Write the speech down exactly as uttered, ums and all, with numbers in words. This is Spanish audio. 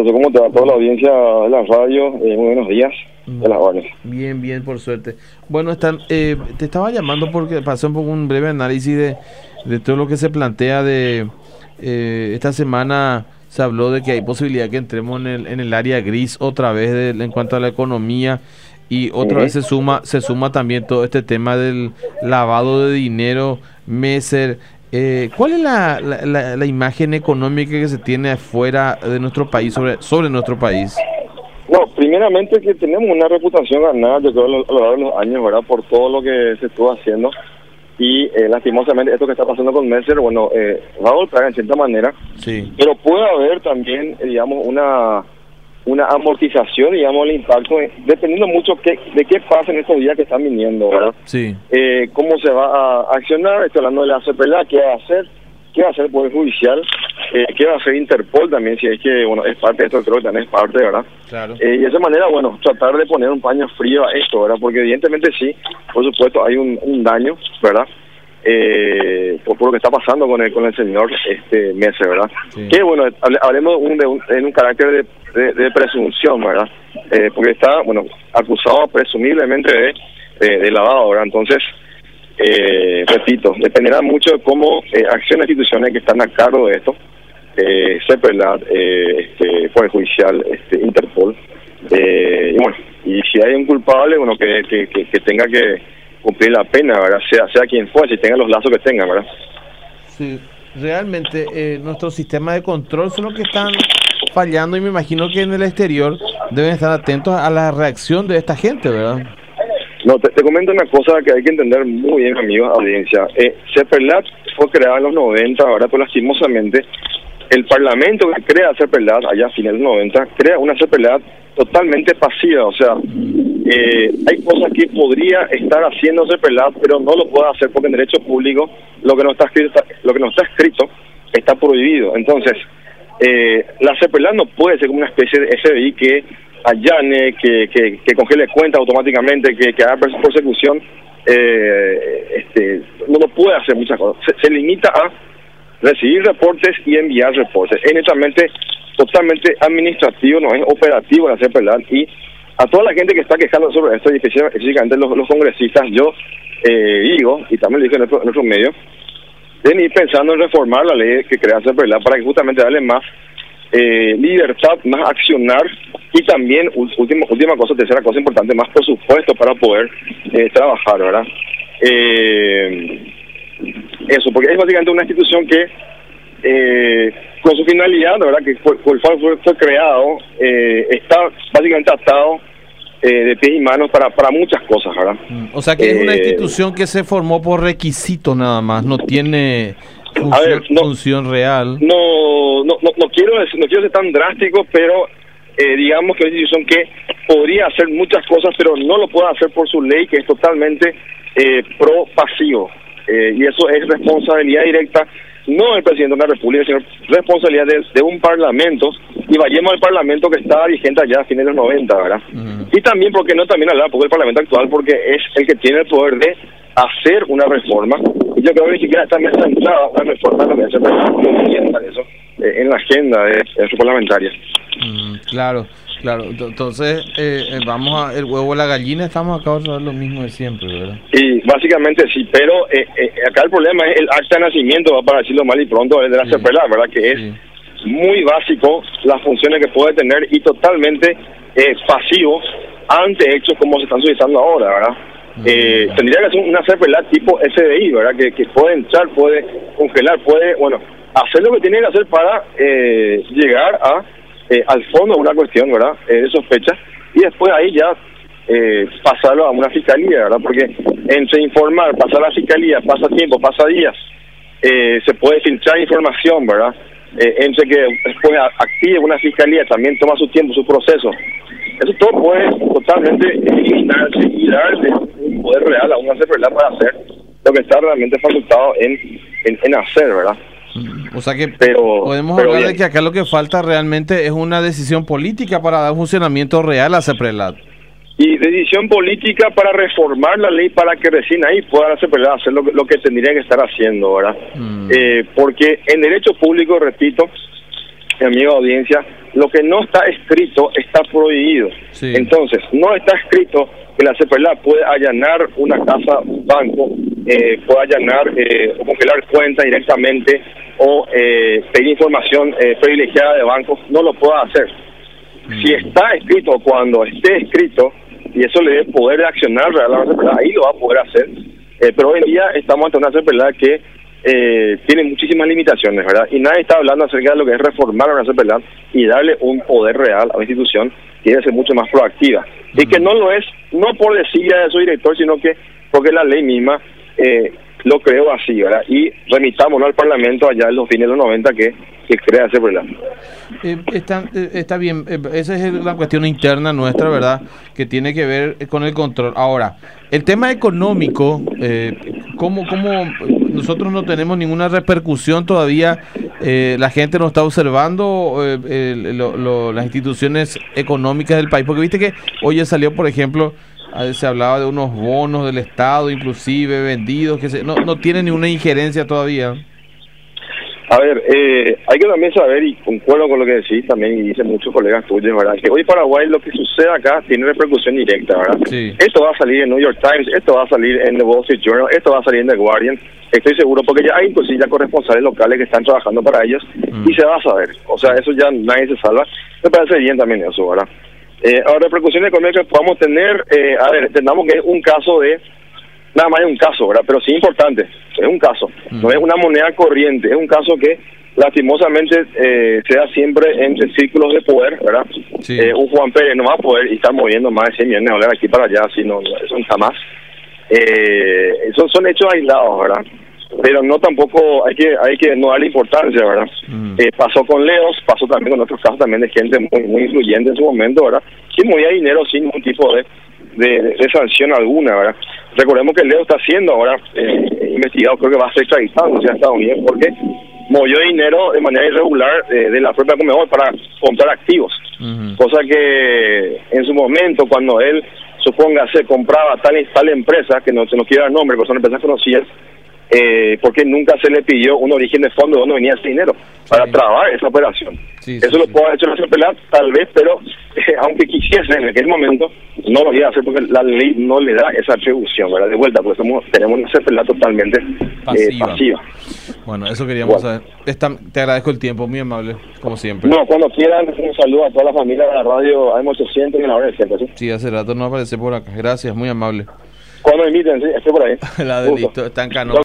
José, ¿cómo te va toda la audiencia de la radio? Eh, muy buenos días. De las órdenes. Bien, bien, por suerte. Bueno, están, eh, te estaba llamando porque pasé un poco un breve análisis de, de todo lo que se plantea de eh, esta semana. Se habló de que hay posibilidad que entremos en el, en el área gris otra vez de, en cuanto a la economía, y otra uh-huh. vez se suma se suma también todo este tema del lavado de dinero, Messer. Eh, ¿Cuál es la, la, la, la imagen económica que se tiene afuera de nuestro país, sobre, sobre nuestro país? No, primeramente que tenemos una reputación ganada, yo creo, a lo, a lo largo de los años, ¿verdad? Por todo lo que se estuvo haciendo. Y eh, lastimosamente esto que está pasando con Messer, bueno, eh, va a golpear en cierta manera. Sí. Pero puede haber también, eh, digamos, una una amortización, digamos, el impacto, eh, dependiendo mucho que, de qué pasa en estos días que están viniendo, ¿verdad? Sí. Eh, cómo se va a accionar, estoy hablando de la C P L A, qué va a hacer, qué va a hacer el Poder Judicial, eh, qué va a hacer Interpol también, si es que, bueno, es parte de esto, creo que también es parte, ¿verdad? Claro. Eh, y de esa manera, bueno, tratar de poner un paño frío a esto, ¿verdad? Porque evidentemente sí, por supuesto, hay un, un daño, ¿verdad? Eh, por, por lo que está pasando con el con el señor este Messer, ¿verdad? Sí. Que bueno, hable, hablemos un, de un, en un carácter de, de, de presunción, ¿verdad? Eh, porque está, bueno, acusado presumiblemente de, de, de lavado, ¿verdad? Entonces, eh, repito, dependerá mucho de cómo eh, accionan instituciones que están a cargo de esto, eh, C P L A, eh, este, Poder Judicial, este, Interpol, eh, y bueno, y si hay un culpable, bueno, que, que, que, que tenga que cumplir la pena, ¿verdad? Sea, sea quien fuera, si tenga los lazos que tenga, ¿verdad? Sí, realmente eh, nuestros sistemas de control son los que están fallando, y me imagino que en el exterior deben estar atentos a la reacción de esta gente, ¿verdad? No, te, te comento una cosa que hay que entender muy bien, amigos, audiencia. Eh, C P L A fue creada en los noventa, ahora pues lastimosamente el Parlamento que crea C P L A, allá a fines de los noventa, crea una C P L A totalmente pasiva, o sea, eh, hay cosas que podría estar haciendo C P L A, pero no lo puede hacer porque en derecho público lo que no está escrito, lo que no está escrito está prohibido. Entonces, eh, la C P L A no puede ser como una especie de F B I que allane, que, que, que congele cuentas automáticamente, que, que haga persecución, eh, este, no lo puede hacer muchas cosas. Se, se limita a recibir reportes y enviar reportes. Es netamente, totalmente administrativo, no es operativo la C P L A. Y a toda la gente que está quejando sobre esto, y específicamente los, los congresistas, yo eh, digo, y también lo dije en otro, en otro medio, deben ir pensando en reformar la ley que crea C P L A para que justamente darle más eh, libertad, más accionar, y también, última, última cosa, tercera cosa importante, más presupuesto para poder eh, trabajar, ¿verdad? Eh, eso, porque es básicamente una institución que eh, con su finalidad, ¿verdad?, que fue, fue, fue, fue creado, eh, está básicamente atado eh, de pies y manos para, para muchas cosas, ¿verdad? O sea que eh, es una institución que se formó por requisito nada más, no tiene función, a ver, no, función real. No, no, no, no quiero decir, no quiero ser tan drástico, pero eh, digamos que es una institución que podría hacer muchas cosas, pero no lo puede hacer por su ley, que es totalmente eh, pro pasivo. Eh, y eso es responsabilidad directa, no del presidente de la República, sino responsabilidad de, de un parlamento, y vayamos al parlamento que estaba vigente allá a fines de los noventa, ¿verdad? Uh-huh. Y también, porque no también hablar porque el parlamento actual, porque es el que tiene el poder de hacer una reforma, y yo creo que ni siquiera está bien centrada una reforma de la que eso eh, en la agenda de, de su parlamentaria. Mm, claro. Claro, entonces eh, vamos a el huevo o la gallina, estamos acá a lo mismo de siempre, ¿verdad? Y básicamente sí, pero eh, eh, acá el problema es el acta de nacimiento, va para decirlo mal y pronto, es de la sí. C P L A, ¿verdad? Que es sí. muy básico las funciones que puede tener y totalmente eh, pasivo ante hechos como se están suscitando ahora, ¿verdad? Mm. Eh, tendría que ser una C P L A tipo F B I, ¿verdad? Que, que puede entrar, puede congelar, puede, bueno, hacer lo que tiene que hacer para eh, llegar a Eh, al fondo de una cuestión, ¿verdad? Eh, de sospecha, y después ahí ya eh, pasarlo a una fiscalía, ¿verdad? Porque entre informar, pasar a la fiscalía, pasa tiempo, pasa días, eh, se puede filtrar información, ¿verdad? Eh, entre que después active una fiscalía, también toma su tiempo, su proceso. Eso todo puede totalmente eliminarse y darle un poder real a una C P L A para hacer lo que está realmente facultado en, en, en hacer, ¿verdad? O sea que pero, podemos pero hablar bien. de que acá lo que falta realmente es una decisión política para dar funcionamiento real a C P L A. Y decisión política para reformar la ley para que recién ahí pueda la C P L A hacer lo, lo que tendría que estar haciendo, ¿verdad? Mm. Eh, porque en derecho público, repito, mi amiga audiencia, lo que no está escrito está prohibido. Sí. Entonces, no está escrito que la CEPRLAT puede allanar una casa, un banco, eh, puede allanar eh, o congelar cuentas directamente o eh, pedir información eh, privilegiada de bancos, no lo puede hacer. Mm. Si está escrito, cuando esté escrito, y eso le dé poder de accionar real a la CEPRLAT, ahí lo va a poder hacer. Eh, pero hoy en día estamos ante una CEPRLAT que eh, tiene muchísimas limitaciones, ¿verdad? Y nadie está hablando acerca de lo que es reformar a una CEPRLAT y darle un poder real a una institución que debe ser mucho más proactiva. Mm. Y que no lo es, no por decilla de su director, sino que porque la ley misma eh, lo creó así, ¿verdad? Y remitámonos al Parlamento allá en los fines de los noventa que, que crea CEPRLAT. Eh, está, eh, está bien, eh, esa es la cuestión interna nuestra, ¿verdad? Que tiene que ver con el control. Ahora, el tema económico, eh, ¿cómo, cómo nosotros no tenemos ninguna repercusión todavía? Eh, la gente no está observando eh, eh, lo, lo, las instituciones económicas del país, porque viste que hoy salió, por ejemplo, se hablaba de unos bonos del Estado, inclusive vendidos, que se, no, no tienen ninguna injerencia todavía. A ver, eh, hay que también saber, y concuerdo con lo que decís también, y dicen muchos colegas tuyos, ¿verdad? Que hoy en Paraguay lo que sucede acá tiene repercusión directa, ¿verdad? Sí. Esto va a salir en New York Times, esto va a salir en The Wall Street Journal, esto va a salir en The Guardian, estoy seguro, porque ya hay inclusive ya corresponsales locales que están trabajando para ellos, mm. y se va a saber. O sea, eso ya nadie se salva. Me parece bien también eso, ¿verdad? Eh, ahora, repercusiones económicas que podamos tener, eh, a ver, entendamos que es un caso de... Nada más es un caso, ¿verdad? Pero sí importante, es un caso, mm. no es una moneda corriente, es un caso que lastimosamente eh, se da siempre entre círculos de poder, ¿verdad? Sí. Eh, un Juan Pérez no va a poder estar moviendo más de cien millones de dólares aquí para allá, sino eso jamás. Eh, esos son hechos aislados, ¿verdad? Pero no tampoco hay que hay que no darle importancia, ¿verdad? Mm. Eh, pasó con Leos, pasó también con otros casos también de gente muy, muy influyente en su momento, ¿verdad? Que movía dinero sin ningún tipo de, de, de sanción alguna, ¿verdad? Recordemos que Leo está siendo ahora eh, investigado, creo que va a ser extraditado hacia Estados Unidos, porque movió dinero de manera irregular eh, de la propia Conmebol para comprar activos. Uh-huh. Cosa que en su momento, cuando él, supóngase, compraba tal y tal empresa, que no se nos quiere dar nombre, pero son empresas conocidas, eh, porque nunca se le pidió un origen de fondo de dónde venía ese dinero para sí. trabar esa operación. Sí, sí, Eso sí, lo sí. puede haber hecho la CEPRLAT, tal vez, pero eh, aunque quisiese en aquel momento, no lo iba a hacer porque la ley no le da esa atribución, ¿verdad? De vuelta, porque somos, tenemos una CEPRLAT totalmente pasiva. Eh, pasiva. Bueno, eso queríamos bueno. saber. Esta, te agradezco el tiempo, muy amable, como siempre. No, cuando quieran, un saludo a toda la familia de la radio A M ochocientos y en la hora del centro, ¿sí? Sí, hace rato no aparece por acá. Gracias, muy amable. Cuando me inviten, sí, estoy por ahí. La de listo, está en Cano.